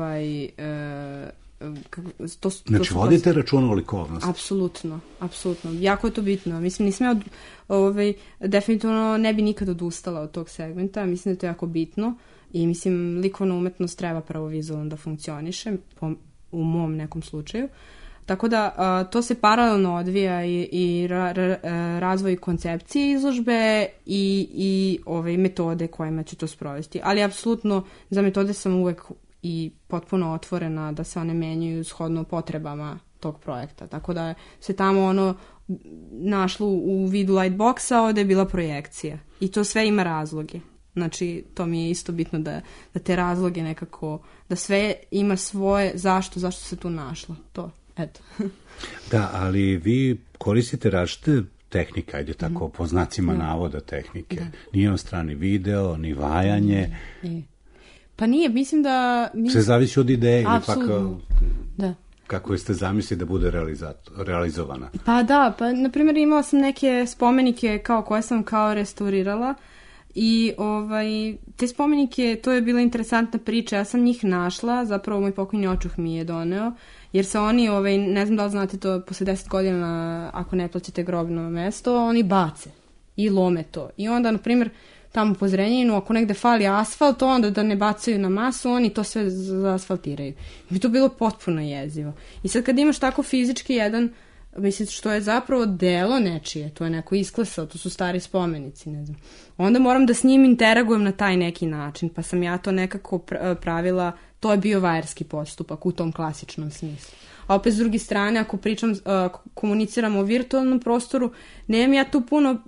Znači, vodite računa o likovnosti? Apsolutno. Jako je to bitno. Mislim, nisam definitivno ne bi nikad odustala od tog segmenta. Mislim da je to jako bitno i mislim, likovna umetnost treba prvo vizualno da funkcioniše, u mom nekom slučaju. Tako da to se paralelno odvija i razvoj koncepcije izložbe i metode kojima ću to sprovesti. Ali apsolutno za metode sam uvek i potpuno otvorena da se one menjaju shodno potrebama tog projekta. Tako da se tamo našlo u vidu lightboxa, ovdje je bila projekcija. I to sve ima razloge. Znači, to mi je isto bitno da te razloge nekako, da sve ima svoje zašto se tu našlo. To, eto. Da, ali vi koristite različite tehnike, ajde tako, po znacima navoda tehnike. Nije on strani video, ni vajanje. Pa nije, mislim da... Sve zavisi od ideje ili pak kako ste zamislili da bude realizovana. Pa da, na primjer imala sam neke spomenike koje sam restaurirala i te spomenike, to je bila interesantna priča, ja sam njih našla, zapravo moj pokojni očuh mi je doneo, jer se oni, ne znam da li znate to, posle 10 godina, ako ne plaćate grobno mesto, oni bace i lome to. I onda, na primjer, tamo po Zrenjaninu, ako negde fali asfalt, onda da ne bacaju na masu, oni to sve zaasfaltiraju. I bi to bilo potpuno jezivo. I sad kad imaš tako fizički jedan, mislim, što je zapravo delo nečije, to je neko isklesao, to su stari spomenici, ne znam. Onda moram da s njim interagujem na taj neki način, pa sam ja to nekako pravila, to je bio vajerski postupak u tom klasičnom smislu. A opet s druge strane, ako komuniciramo o virtualnom prostoru, nemam ja tu puno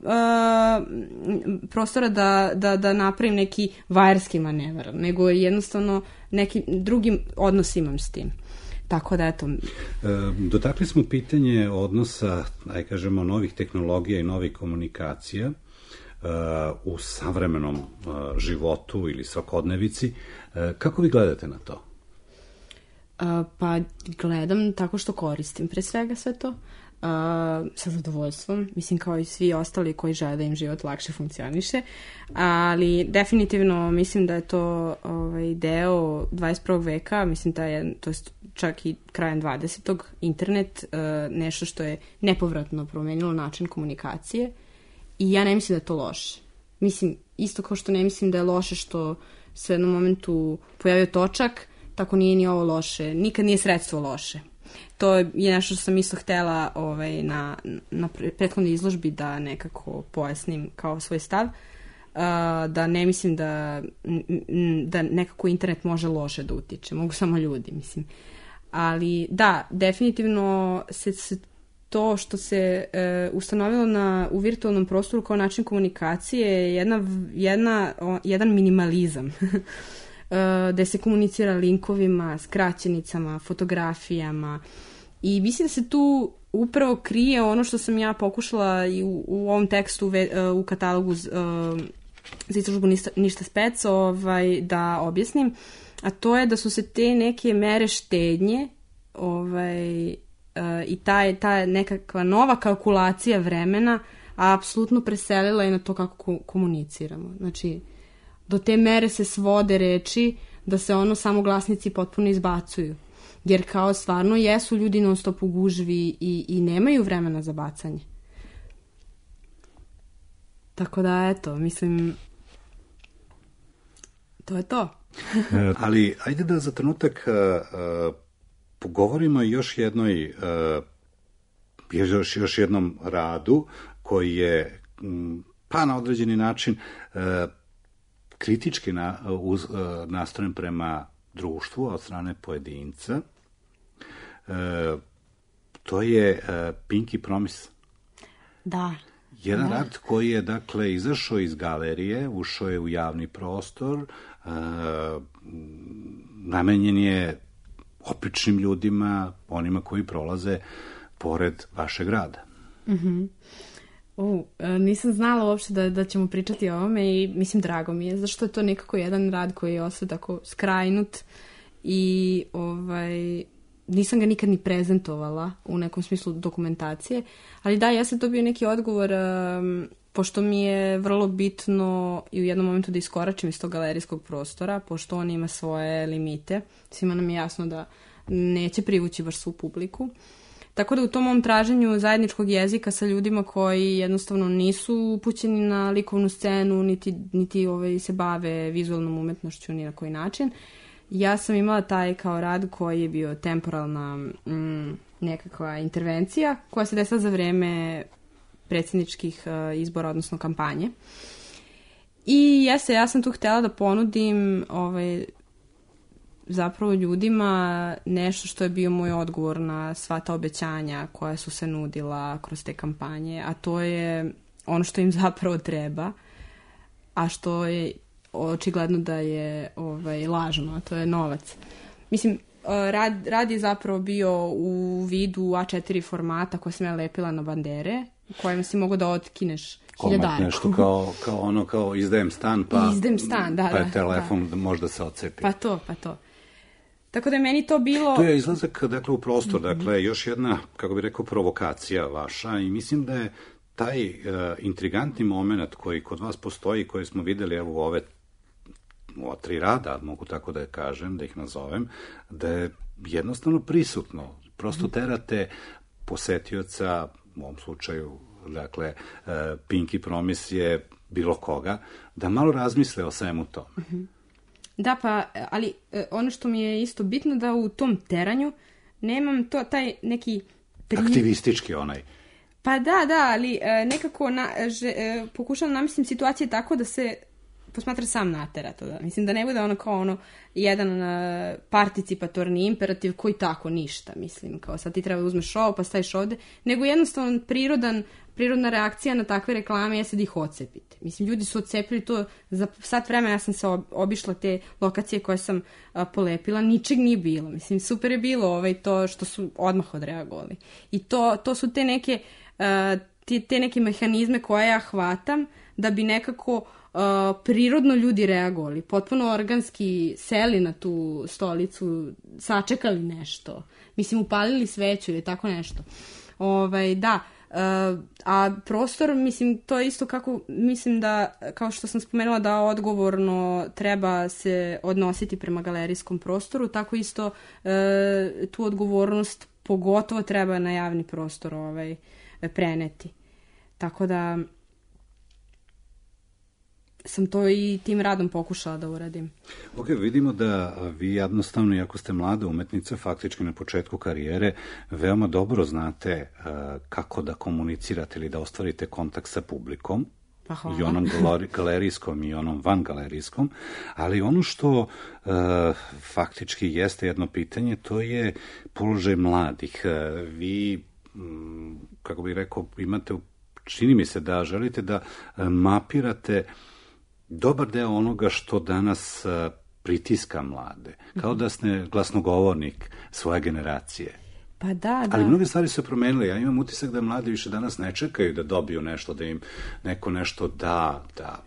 prostora da napravim neki vajerski manevar, nego jednostavno neki drugi odnos imam s tim. Tako da, eto. Dotakli smo pitanje odnosa, aj kažemo, novih tehnologija i novih komunikacija u savremenom životu ili svakodnevici. Kako vi gledate na to? Pa gledam tako što koristim pre svega sve to sa zadovoljstvom, mislim kao i svi ostali koji žele da im život lakše funkcioniše, ali definitivno mislim da je to deo 21. veka, mislim da je to čak i krajem 20. internet nešto što je nepovratno promenilo način komunikacije i ja ne mislim da je to loše. Mislim, isto kao što ne mislim da je loše što se u jednom momentu pojavio točak, tako nije ni ovo loše. Nikad nije sredstvo loše. To je nešto što sam isto htela na prethodnoj izložbi da nekako pojasnim kao svoj stav. Da ne mislim da nekako internet može loše da utiče, mogu samo ljudi, mislim. Ali da, definitivno se to što se ustanovilo u virtualnom prostoru kao način komunikacije je jedan minimalizam. Da se komunicira linkovima, skraćenicama, fotografijama i mislim da se tu upravo krije ono što sam ja pokušala i u ovom tekstu u katalogu za izložbu Ništa spec da objasnim, a to je da su se te neke mere štednje i ta nekakva nova kalkulacija vremena apsolutno preselila i na to kako komuniciramo. Znači, do te mere se svode reči da se samoglasnici potpuno izbacuju. Jer kao stvarno jesu ljudi non stop u gužvi i nemaju vremena za bacanje. Tako da, eto, mislim, to je to. Ali, ajde da za trenutak pogovorimo još još jednom radu koji je, pa na određeni način, kritički nastrojen prema društvu od strane pojedinca. To je Pinky Promise. Da. Jedan rad koji je, dakle, izašao iz galerije, ušao je u javni prostor, namenjen je običnim ljudima, onima koji prolaze pored vašeg rada. Nisam znala uopšte da ćemo pričati o ovome i mislim drago mi je, zašto je to nekako jedan rad koji je ostao tako skrajnut i nisam ga nikad ni prezentovala u nekom smislu dokumentacije, ali da, ja sam dobio neki odgovor, pošto mi je vrlo bitno i u jednom momentu da iskoračim iz tog galerijskog prostora, pošto on ima svoje limite, svima nam je jasno da neće privući baš svu publiku. Tako da u tom mom traženju zajedničkog jezika sa ljudima koji jednostavno nisu upućeni na likovnu scenu, niti se bave vizualnom umetnošću ni na koji način, ja sam imala taj kao rad koji je bio temporalna nekakva intervencija koja se desila za vreme predsjedničkih izbora, odnosno kampanje. I ja sam tu htjela da ponudim zapravo ljudima nešto što je bio moj odgovor na sva ta obećanja koja su se nudila kroz te kampanje, a to je ono što im zapravo treba, a što je očigledno da je lažno, a to je novac. Mislim, rad je zapravo bio u vidu A4 formata koje sam ja lepila na bandere, u kojima si mogo da otkineš hiljadarku. Nešto kao izdajem stan, pa je telefon možda se odcepi. Pa to. Tako da je meni to bilo... To je izlazak, dakle, u prostor, dakle, još jedna, kako bih rekao, provokacija vaša i mislim da je taj intrigantni moment koji kod vas postoji, koji smo videli, evo, u ova 3 rada, mogu tako da je kažem, da ih nazovem, da je jednostavno prisutno. Prosto terate posetioca, u ovom slučaju, dakle, Pinky Promise je bilo koga, da malo razmisle o svemu tome. Da, ali ono što mi je isto bitno da u tom teranju nemam taj neki... Aktivistički onaj. Pa da, ali nekako pokušam namislim situacije tako da se posmatra sam natera to. Da. Mislim da ne bude jedan participatorni imperativ koji tako ništa, mislim, kao sad ti treba uzmeš ovo pa staviš ovde, nego jednostavno prirodna reakcija na takve reklame je sad ih odcepite. Mislim, ljudi su odcepili to za sat vremena, ja sam se obišla te lokacije koje sam polepila, ničeg nije bilo. Mislim, super je bilo to što su odmah odreagovali. I to su te neke mehanizme koje ja hvatam da bi nekako prirodno ljudi reagovali, potpuno organski seli na tu stolicu, sačekali nešto, mislim, upalili sveću ili tako nešto. Da, a prostor, mislim, to je isto kako, mislim da, kao što sam spomenula da odgovorno treba se odnositi prema galerijskom prostoru, tako isto tu odgovornost pogotovo treba na javni prostor preneti. Tako da sam to i tim radom pokušala da uradim. Ok, vidimo da vi jednostavno, iako ste mlada umetnica, faktički na početku karijere, veoma dobro znate kako da komunicirate ili da ostvarite kontakt sa publikom, i onom galerijskom i onom vangalerijskom, ali ono što faktički jeste jedno pitanje, to je položaj mladih. Vi, kako bih rekao, imate, čini mi se da želite da mapirate dobar deo onoga što danas pritiska mlade, kao da ste glasnogovornik svoje generacije. Pa da. Ali mnoge stvari su promenile. Ja imam utisak da mladi više danas ne čekaju da dobiju nešto, da im neko nešto da.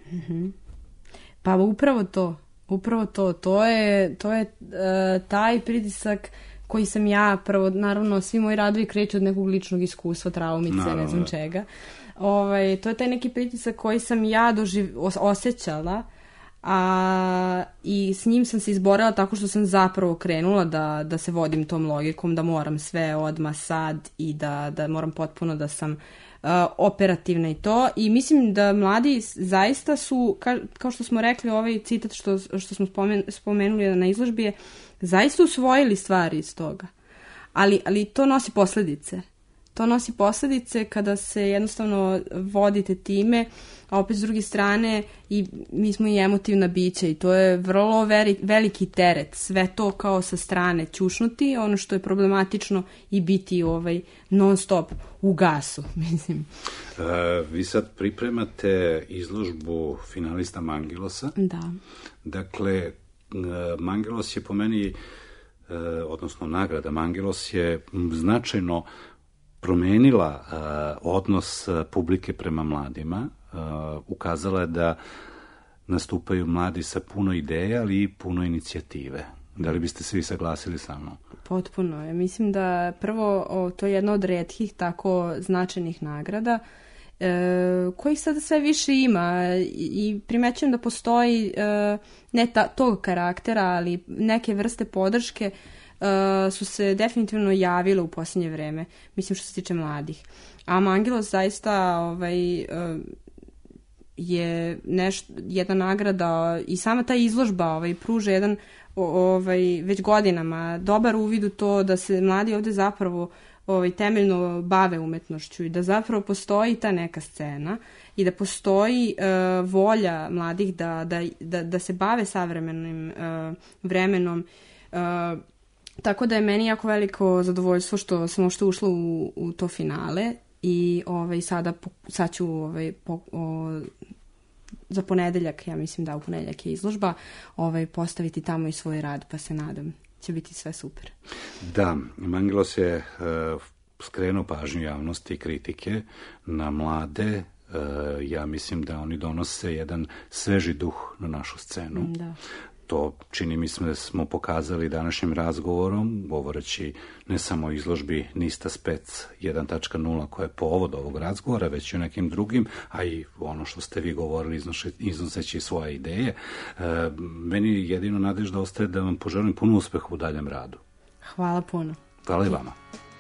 Pa upravo to. To je taj pritisak koji sam ja, prvo, naravno, svi moji radovi kreću od nekog ličnog iskustva, traumice, ne znam čega. To je taj neki pritisak koji sam ja osjećala, i s njim sam se izborila tako što sam zapravo krenula da se vodim tom logikom, da moram sve odmah sad i da moram potpuno da sam operativna i to. I mislim da mladi zaista su, kao što smo rekli, ovaj citat što smo spomenuli na izložbi je, zaista usvojili stvari iz toga. Ali to nosi posljedice. To nosi posljedice kada se jednostavno vodite time, a opet s druge strane i mi smo i emotivna bića i to je vrlo veliki teret. Sve to kao sa strane ćušnuti, ono što je problematično i biti non stop u gasu, mislim. Vi sad pripremate izložbu finalista Mangilosa. Da. Dakle, Mangilos je po meni, odnosno nagrada Mangilos je značajno promenila odnos publike prema mladima, ukazala je da nastupaju mladi sa puno ideja, ali i puno inicijative. Da li biste se vi saglasili sa mnom? Potpuno. Ja mislim da prvo to je jedna od retkih tako značajnih nagrada kojih sada sve više ima i primećujem da postoji ne tog karaktera, ali neke vrste podrške su se definitivno javile u posljednje vreme, mislim što se tiče mladih. A Mangilos zaista je jedna nagrada i sama ta izložba pruža jedan već godinama dobar uvid u to da se mladi ovdje zapravo temeljno bave umetnošću i da zapravo postoji ta neka scena i da postoji volja mladih da se bave savremenim vremenom. Tako da je meni jako veliko zadovoljstvo što sam uopšte ušla u to finale i sad ću za ponedeljak, ja mislim da u ponedeljak je izložba, postaviti tamo i svoj rad, pa se nadam će biti sve super. Da, Mangilos je skrenuo pažnju javnosti i kritike na mlade. Ja mislim da oni donose jedan sveži duh na našu scenu. Da. To čini mi se da smo pokazali današnjim razgovorom, govoreći ne samo o izložbi Nista Spec 1.0 koja je povod ovog razgovora, već i o nekim drugim, a i ono što ste vi govorili iznoseći svoje ideje. Meni jedino nadežda ostaje da vam poželim puno uspeha u daljem radu. Hvala puno. Hvala i vama.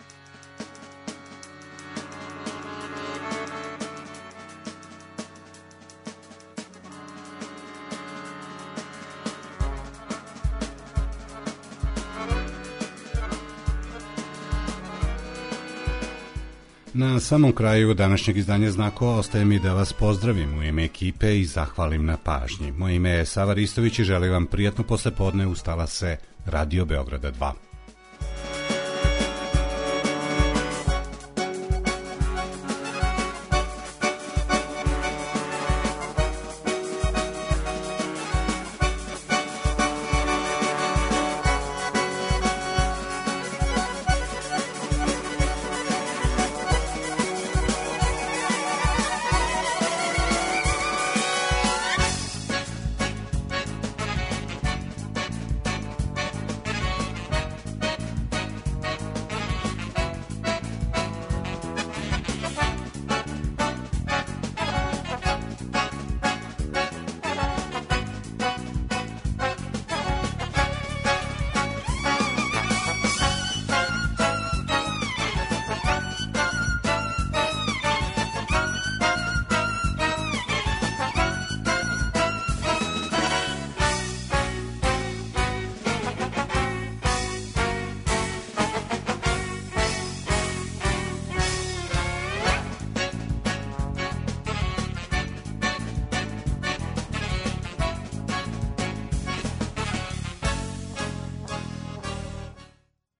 Na samom kraju današnjeg izdanja Znakova ostaje mi da vas pozdravim u ime ekipe i zahvalim na pažnji. Moje ime je Sava Ristović i želim vam prijatno poslepodne. Ustala se Radio Beograda 2.